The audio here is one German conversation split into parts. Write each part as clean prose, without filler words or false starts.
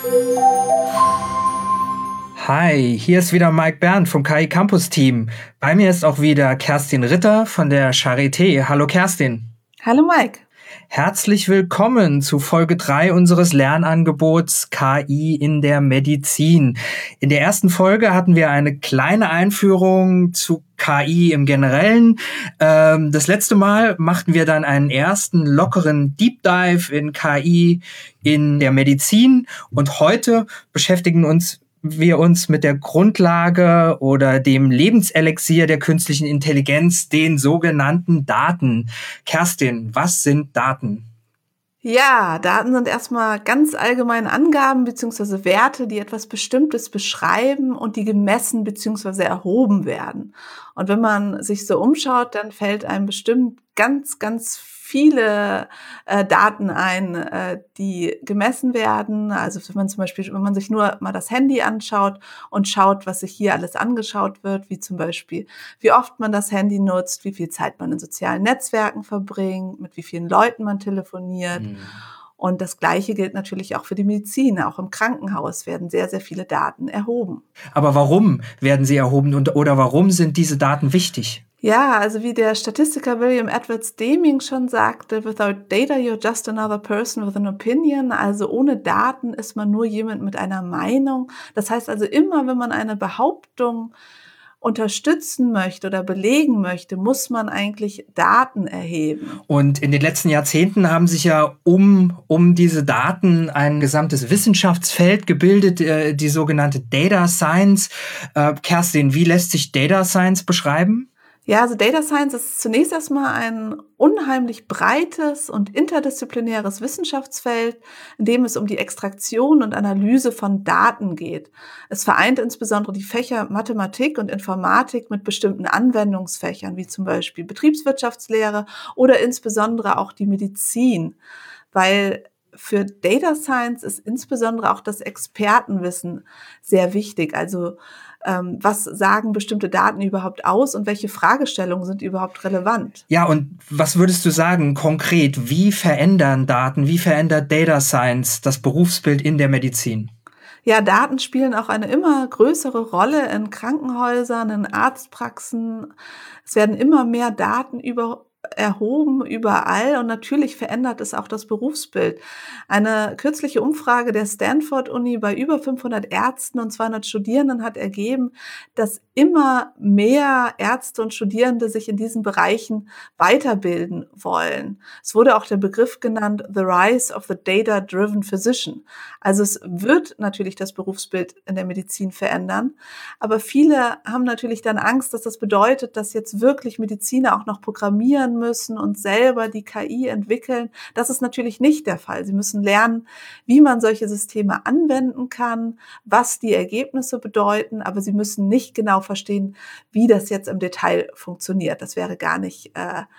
Hi, hier ist wieder Mike Berndt vom KI Campus Team. Bei mir ist auch wieder Kerstin Ritter von der Charité. Hallo Kerstin. Hallo Mike. Herzlich willkommen zu Folge 3 unseres Lernangebots KI in der Medizin. In der ersten Folge hatten wir eine kleine Einführung zu KI im Generellen. Das letzte Mal machten wir dann einen ersten lockeren Deep Dive in KI in der Medizin. Und heute beschäftigen wir uns mit der Grundlage oder dem Lebenselixier der künstlichen Intelligenz, den sogenannten Daten. Kerstin, was sind Daten? Ja, Daten sind erstmal ganz allgemeine Angaben bzw. Werte, die etwas Bestimmtes beschreiben und die gemessen bzw. erhoben werden. Und wenn man sich so umschaut, dann fällt einem bestimmt ganz viele Daten ein, die gemessen werden. Also wenn man sich nur mal das Handy anschaut und schaut, was sich hier alles angeschaut wird, wie zum Beispiel, wie oft man das Handy nutzt, wie viel Zeit man in sozialen Netzwerken verbringt, mit wie vielen Leuten man telefoniert. Und das Gleiche gilt natürlich auch für die Medizin. Auch im Krankenhaus werden sehr viele Daten erhoben. Aber warum werden sie erhoben oder warum sind diese Daten wichtig? Ja, also wie der Statistiker William Edwards Deming schon sagte, without data you're just another person with an opinion. Also ohne Daten ist man nur jemand mit einer Meinung. Das heißt also immer, wenn man eine Behauptung unterstützen möchte oder belegen möchte, muss man eigentlich Daten erheben. Und in den letzten Jahrzehnten haben sich ja um diese Daten ein gesamtes Wissenschaftsfeld gebildet, die sogenannte Data Science. Kerstin, wie lässt sich Data Science beschreiben? Ja, also Data Science ist zunächst erstmal ein unheimlich breites und interdisziplinäres Wissenschaftsfeld, in dem es um die Extraktion und Analyse von Daten geht. Es vereint insbesondere die Fächer Mathematik und Informatik mit bestimmten Anwendungsfächern, wie zum Beispiel Betriebswirtschaftslehre oder insbesondere auch die Medizin, weil für Data Science ist insbesondere auch das Expertenwissen sehr wichtig. Also was sagen bestimmte Daten überhaupt aus und welche Fragestellungen sind überhaupt relevant? Ja, und was würdest du sagen konkret? Wie verändern Daten, wie verändert Data Science das Berufsbild in der Medizin? Ja, Daten spielen auch eine immer größere Rolle in Krankenhäusern, in Arztpraxen. Es werden immer mehr Daten erhoben überall und natürlich verändert es auch das Berufsbild. Eine kürzliche Umfrage der Stanford-Uni bei über 500 Ärzten und 200 Studierenden hat ergeben, dass immer mehr Ärzte und Studierende sich in diesen Bereichen weiterbilden wollen. Es wurde auch der Begriff genannt, the rise of the data-driven physician. Also es wird natürlich das Berufsbild in der Medizin verändern, aber viele haben natürlich dann Angst, dass das bedeutet, dass jetzt wirklich Mediziner auch noch programmieren müssen und selber die KI entwickeln. Das ist natürlich nicht der Fall. Sie müssen lernen, wie man solche Systeme anwenden kann, was die Ergebnisse bedeuten, aber sie müssen nicht genau verstehen, wie das jetzt im Detail funktioniert. Das wäre gar nicht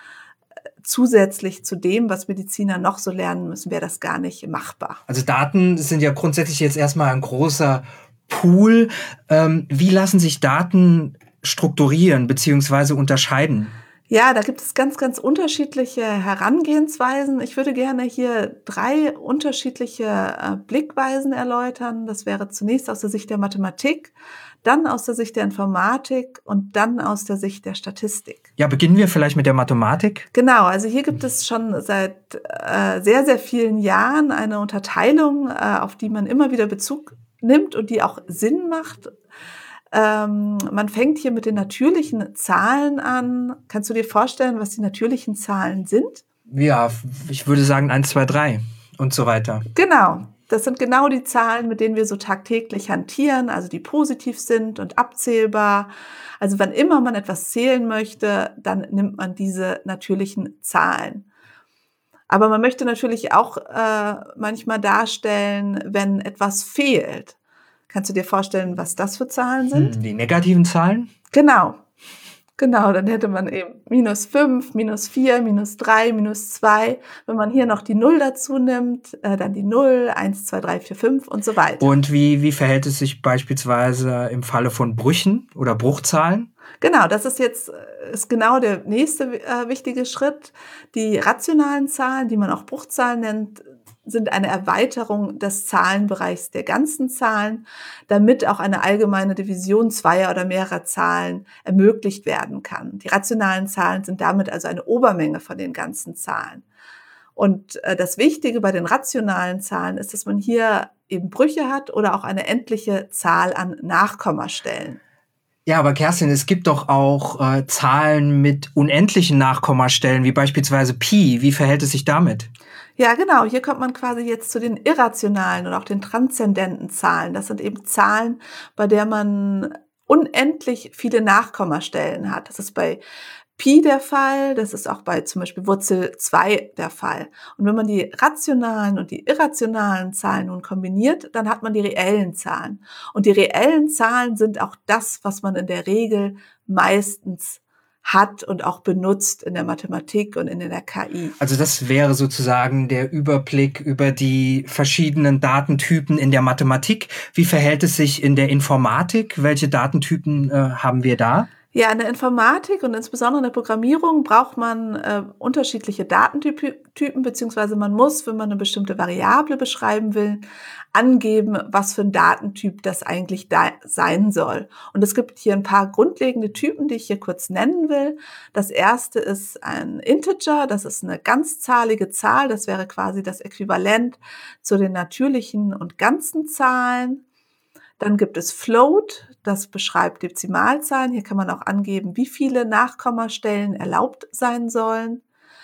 zusätzlich zu dem, was Mediziner noch so lernen müssen, wäre das gar nicht machbar. Also Daten sind ja grundsätzlich jetzt erstmal ein großer Pool. Wie lassen sich Daten strukturieren bzw. unterscheiden? Ja, da gibt es ganz unterschiedliche Herangehensweisen. Ich würde gerne hier 3 unterschiedliche Blickweisen erläutern. Das wäre zunächst aus der Sicht der Mathematik, dann aus der Sicht der Informatik und dann aus der Sicht der Statistik. Ja, beginnen wir vielleicht mit der Mathematik. Genau, also hier gibt es schon seit sehr vielen Jahren eine Unterteilung, auf die man immer wieder Bezug nimmt und die auch Sinn macht. Man fängt hier mit den natürlichen Zahlen an. Kannst du dir vorstellen, was die natürlichen Zahlen sind? Ja, ich würde sagen 1, 2, 3 und so weiter. Genau, das sind genau die Zahlen, mit denen wir so tagtäglich hantieren, also die positiv sind und abzählbar. Also wann immer man etwas zählen möchte, dann nimmt man diese natürlichen Zahlen. Aber man möchte natürlich auch manchmal darstellen, wenn etwas fehlt. Kannst du dir vorstellen, was das für Zahlen sind? Die negativen Zahlen? Genau, dann hätte man eben -5, -4, -3, -2. Wenn man hier noch die 0 dazu nimmt, dann die 0, 1, 2, 3, 4, 5 und so weiter. Und wie verhält es sich beispielsweise im Falle von Brüchen oder Bruchzahlen? Genau, das ist genau der nächste wichtige Schritt. Die rationalen Zahlen, die man auch Bruchzahlen nennt, sind eine Erweiterung des Zahlenbereichs der ganzen Zahlen, damit auch eine allgemeine Division zweier oder mehrerer Zahlen ermöglicht werden kann. Die rationalen Zahlen sind damit also eine Obermenge von den ganzen Zahlen. Und das Wichtige bei den rationalen Zahlen ist, dass man hier eben Brüche hat oder auch eine endliche Zahl an Nachkommastellen. Ja, aber Kerstin, es gibt doch auch Zahlen mit unendlichen Nachkommastellen, wie beispielsweise Pi. Wie verhält es sich damit? Ja, genau. Hier kommt man quasi jetzt zu den irrationalen und auch den transzendenten Zahlen. Das sind eben Zahlen, bei der man unendlich viele Nachkommastellen hat. Das ist bei Pi der Fall, das ist auch bei zum Beispiel Wurzel 2 der Fall. Und wenn man die rationalen und die irrationalen Zahlen nun kombiniert, dann hat man die reellen Zahlen. Und die reellen Zahlen sind auch das, was man in der Regel meistens hat und auch benutzt in der Mathematik und in der KI. Also das wäre sozusagen der Überblick über die verschiedenen Datentypen in der Mathematik. Wie verhält es sich in der Informatik? Welche Datentypen haben wir da? Ja, in der Informatik und insbesondere in der Programmierung braucht man unterschiedliche Datentypen, beziehungsweise man muss, wenn man eine bestimmte Variable beschreiben will, angeben, was für ein Datentyp das eigentlich da sein soll. Und es gibt hier ein paar grundlegende Typen, die ich hier kurz nennen will. Das erste ist ein Integer, das ist eine ganzzahlige Zahl, das wäre quasi das Äquivalent zu den natürlichen und ganzen Zahlen. Dann gibt es Float, das beschreibt Dezimalzahlen. Hier kann man auch angeben, wie viele Nachkommastellen erlaubt sein sollen.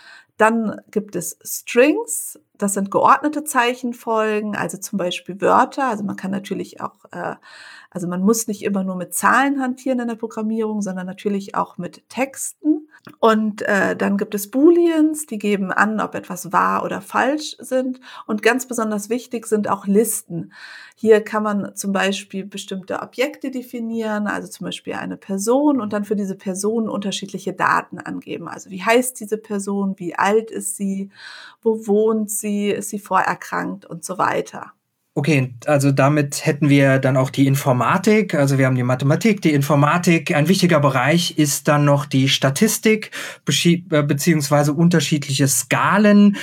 Dann gibt es Strings, das sind geordnete Zeichenfolgen, also zum Beispiel Wörter. Also man kann natürlich auch, also man muss nicht immer nur mit Zahlen hantieren in der Programmierung, sondern natürlich auch mit Texten. Und dann gibt es Booleans, die geben an, ob etwas wahr oder falsch sind. Und ganz besonders wichtig sind auch Listen. Hier kann man zum Beispiel bestimmte Objekte definieren, also zum Beispiel eine Person und dann für diese Person unterschiedliche Daten angeben. Also wie heißt diese Person, wie alt ist sie, wo wohnt sie, ist sie vorerkrankt und so weiter. Okay, also damit hätten wir dann auch die Informatik. Also wir haben die Mathematik, die Informatik. Ein wichtiger Bereich ist dann noch die Statistik beziehungsweise unterschiedliche Skalen.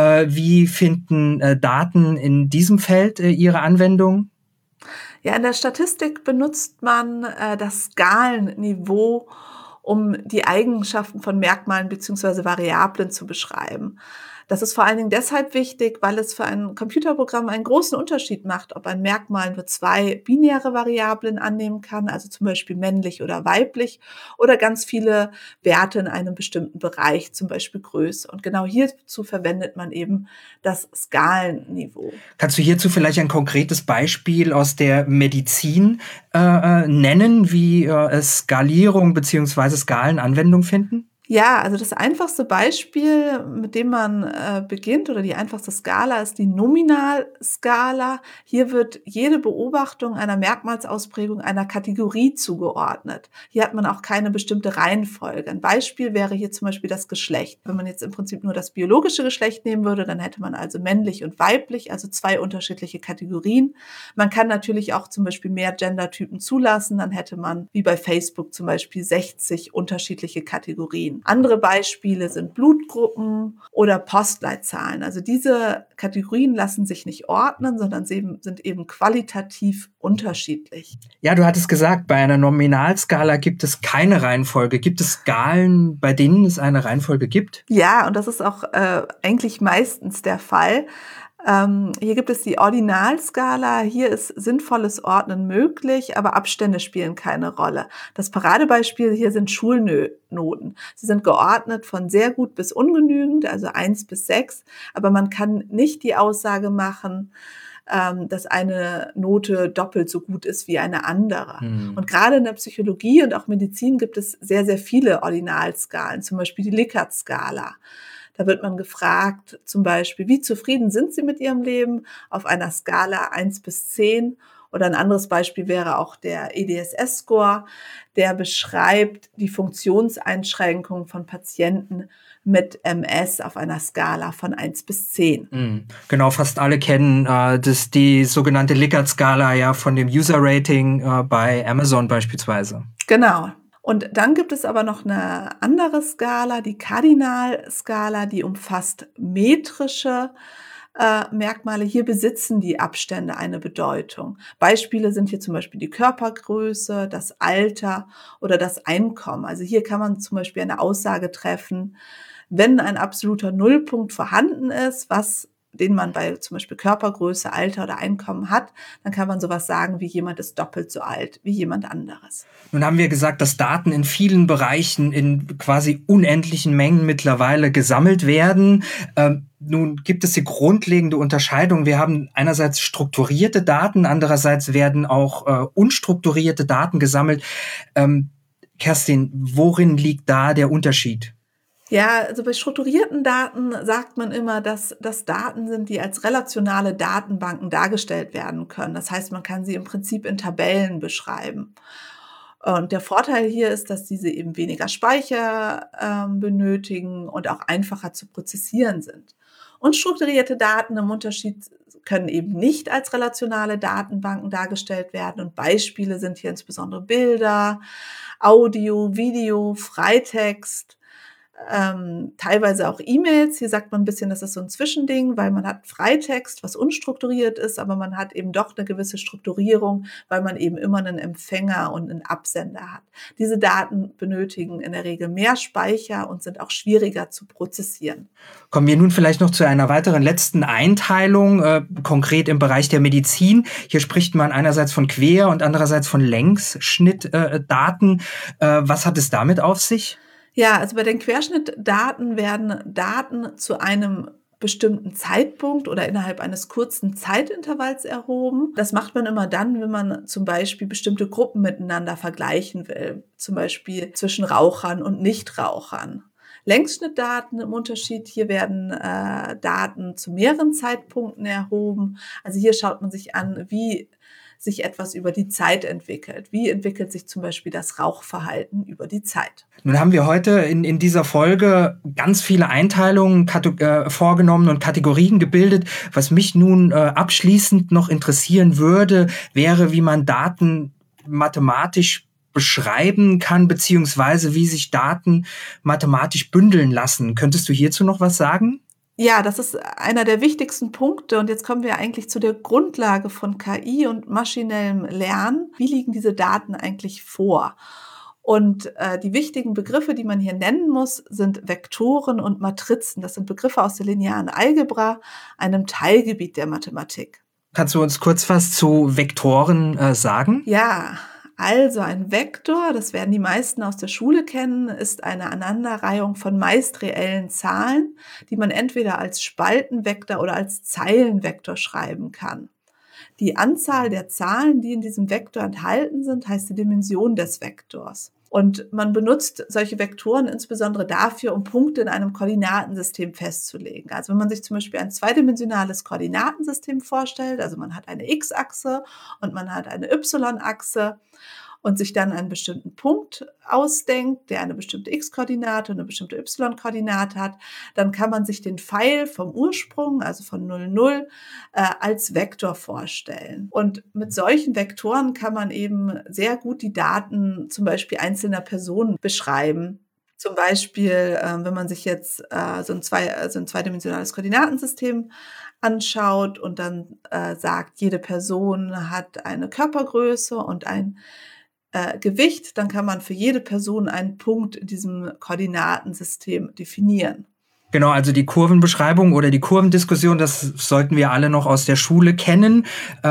Wie finden Daten in diesem Feld ihre Anwendung? Ja, in der Statistik benutzt man das Skalenniveau, um die Eigenschaften von Merkmalen beziehungsweise Variablen zu beschreiben. Das ist vor allen Dingen deshalb wichtig, weil es für ein Computerprogramm einen großen Unterschied macht, ob ein Merkmal nur zwei binäre Variablen annehmen kann, also zum Beispiel männlich oder weiblich, oder ganz viele Werte in einem bestimmten Bereich, zum Beispiel Größe. Und genau hierzu verwendet man eben das Skalenniveau. Kannst du hierzu vielleicht ein konkretes Beispiel aus der Medizin nennen, wie Skalierung beziehungsweise Skalen Anwendung finden? Ja, also das einfachste Beispiel, mit dem man beginnt, oder die einfachste Skala ist die Nominalskala. Hier wird jede Beobachtung einer Merkmalsausprägung einer Kategorie zugeordnet. Hier hat man auch keine bestimmte Reihenfolge. Ein Beispiel wäre hier zum Beispiel das Geschlecht. Wenn man jetzt im Prinzip nur das biologische Geschlecht nehmen würde, dann hätte man also männlich und weiblich, also zwei unterschiedliche Kategorien. Man kann natürlich auch zum Beispiel mehr Gendertypen zulassen. Dann hätte man, wie bei Facebook zum Beispiel, 60 unterschiedliche Kategorien. Andere Beispiele sind Blutgruppen oder Postleitzahlen. Also diese Kategorien lassen sich nicht ordnen, sondern sind eben qualitativ unterschiedlich. Ja, du hattest gesagt, bei einer Nominalskala gibt es keine Reihenfolge. Gibt es Skalen, bei denen es eine Reihenfolge gibt? Ja, und das ist auch eigentlich meistens der Fall. Hier gibt es die Ordinalskala. Hier ist sinnvolles Ordnen möglich, aber Abstände spielen keine Rolle. Das Paradebeispiel hier sind Schulnoten. Sie sind geordnet von sehr gut bis ungenügend, also 1 bis 6, aber man kann nicht die Aussage machen, dass eine Note doppelt so gut ist wie eine andere. Und gerade in der Psychologie und auch Medizin gibt es sehr, sehr viele Ordinalskalen, zum Beispiel die Likert-Skala. Da wird man gefragt, zum Beispiel, wie zufrieden sind Sie mit Ihrem Leben auf einer Skala 1 bis 10? Oder ein anderes Beispiel wäre auch der EDSS-Score, der beschreibt die Funktionseinschränkungen von Patienten mit MS auf einer Skala von 1 bis 10. Genau, fast alle kennen die sogenannte Likert-Skala ja von dem User-Rating bei Amazon beispielsweise. Genau. Und dann gibt es aber noch eine andere Skala, die Kardinalskala, die umfasst metrische Merkmale. Hier besitzen die Abstände eine Bedeutung. Beispiele sind hier zum Beispiel die Körpergröße, das Alter oder das Einkommen. Also hier kann man zum Beispiel eine Aussage treffen, wenn ein absoluter Nullpunkt vorhanden ist, den man bei zum Beispiel Körpergröße, Alter oder Einkommen hat, dann kann man sowas sagen wie jemand ist doppelt so alt wie jemand anderes. Nun haben wir gesagt, dass Daten in vielen Bereichen in quasi unendlichen Mengen mittlerweile gesammelt werden. Nun gibt es die grundlegende Unterscheidung. Wir haben einerseits strukturierte Daten, andererseits werden auch unstrukturierte Daten gesammelt. Kerstin, worin liegt da der Unterschied? Ja, also bei strukturierten Daten sagt man immer, dass das Daten sind, die als relationale Datenbanken dargestellt werden können. Das heißt, man kann sie im Prinzip in Tabellen beschreiben. Und der Vorteil hier ist, dass diese eben weniger Speicher benötigen und auch einfacher zu prozessieren sind. Und strukturierte Daten im Unterschied können eben nicht als relationale Datenbanken dargestellt werden. Und Beispiele sind hier insbesondere Bilder, Audio, Video, Freitext, teilweise auch E-Mails. Hier sagt man ein bisschen, das ist so ein Zwischending, weil man hat Freitext, was unstrukturiert ist, aber man hat eben doch eine gewisse Strukturierung, weil man eben immer einen Empfänger und einen Absender hat. Diese Daten benötigen in der Regel mehr Speicher und sind auch schwieriger zu prozessieren. Kommen wir nun vielleicht noch zu einer weiteren letzten Einteilung, konkret im Bereich der Medizin. Hier spricht man einerseits von Quer- und andererseits von Längsschnittdaten. Was hat es damit auf sich? Ja, also bei den Querschnittdaten werden Daten zu einem bestimmten Zeitpunkt oder innerhalb eines kurzen Zeitintervalls erhoben. Das macht man immer dann, wenn man zum Beispiel bestimmte Gruppen miteinander vergleichen will, zum Beispiel zwischen Rauchern und Nichtrauchern. Längsschnittdaten im Unterschied, hier werden Daten zu mehreren Zeitpunkten erhoben. Also hier schaut man sich an, wie sich etwas über die Zeit entwickelt. Wie entwickelt sich zum Beispiel das Rauchverhalten über die Zeit? Nun haben wir heute in dieser Folge ganz viele Einteilungen vorgenommen und Kategorien gebildet. Was mich nun abschließend noch interessieren würde, wäre, wie man Daten mathematisch beschreiben kann, beziehungsweise wie sich Daten mathematisch bündeln lassen. Könntest du hierzu noch was sagen? Ja, das ist einer der wichtigsten Punkte und jetzt kommen wir eigentlich zu der Grundlage von KI und maschinellem Lernen. Wie liegen diese Daten eigentlich vor? Und die wichtigen Begriffe, die man hier nennen muss, sind Vektoren und Matrizen. Das sind Begriffe aus der linearen Algebra, einem Teilgebiet der Mathematik. Kannst du uns kurz was zu Vektoren sagen? Ja, also ein Vektor, das werden die meisten aus der Schule kennen, ist eine Aneinanderreihung von meist reellen Zahlen, die man entweder als Spaltenvektor oder als Zeilenvektor schreiben kann. Die Anzahl der Zahlen, die in diesem Vektor enthalten sind, heißt die Dimension des Vektors. Und man benutzt solche Vektoren insbesondere dafür, um Punkte in einem Koordinatensystem festzulegen. Also wenn man sich zum Beispiel ein zweidimensionales Koordinatensystem vorstellt, also man hat eine X-Achse und man hat eine Y-Achse und sich dann einen bestimmten Punkt ausdenkt, der eine bestimmte X-Koordinate und eine bestimmte Y-Koordinate hat, dann kann man sich den Pfeil vom Ursprung, also von 0, 0, als Vektor vorstellen. Und mit solchen Vektoren kann man eben sehr gut die Daten zum Beispiel einzelner Personen beschreiben. Zum Beispiel, wenn man sich jetzt so ein zweidimensionales Koordinatensystem anschaut und dann sagt, jede Person hat eine Körpergröße und ein Gewicht, dann kann man für jede Person einen Punkt in diesem Koordinatensystem definieren. Genau, also die Kurvenbeschreibung oder die Kurvendiskussion, das sollten wir alle noch aus der Schule kennen.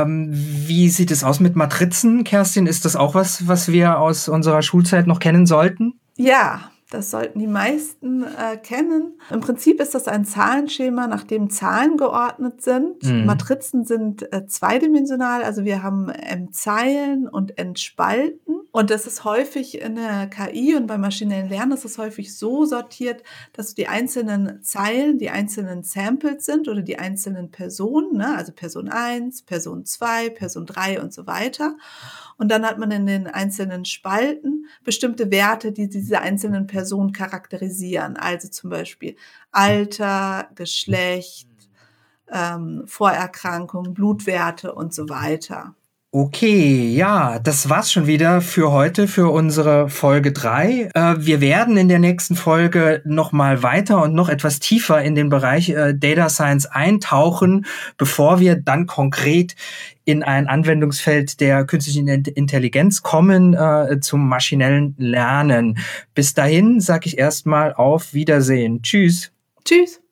Wie sieht es aus mit Matrizen, Kerstin? Ist das auch was wir aus unserer Schulzeit noch kennen sollten? Ja, das sollten die meisten kennen. Im Prinzip ist das ein Zahlenschema, nach dem Zahlen geordnet sind. Matrizen sind zweidimensional, also wir haben Zeilen und Spalten. Und das ist häufig in der KI und beim maschinellen Lernen ist es häufig so sortiert, dass die einzelnen Zeilen die einzelnen Samples sind oder die einzelnen Personen, ne? Also Person 1, Person 2, Person 3 und so weiter. Und dann hat man in den einzelnen Spalten bestimmte Werte, die diese einzelnen Personen charakterisieren. Also zum Beispiel Alter, Geschlecht, Vorerkrankungen, Blutwerte und so weiter. Okay, ja, das war's schon wieder für heute, für unsere Folge 3. Wir werden in der nächsten Folge noch mal weiter und noch etwas tiefer in den Bereich Data Science eintauchen, bevor wir dann konkret in ein Anwendungsfeld der künstlichen Intelligenz kommen, zum maschinellen Lernen. Bis dahin sage ich erstmal auf Wiedersehen. Tschüss. Tschüss.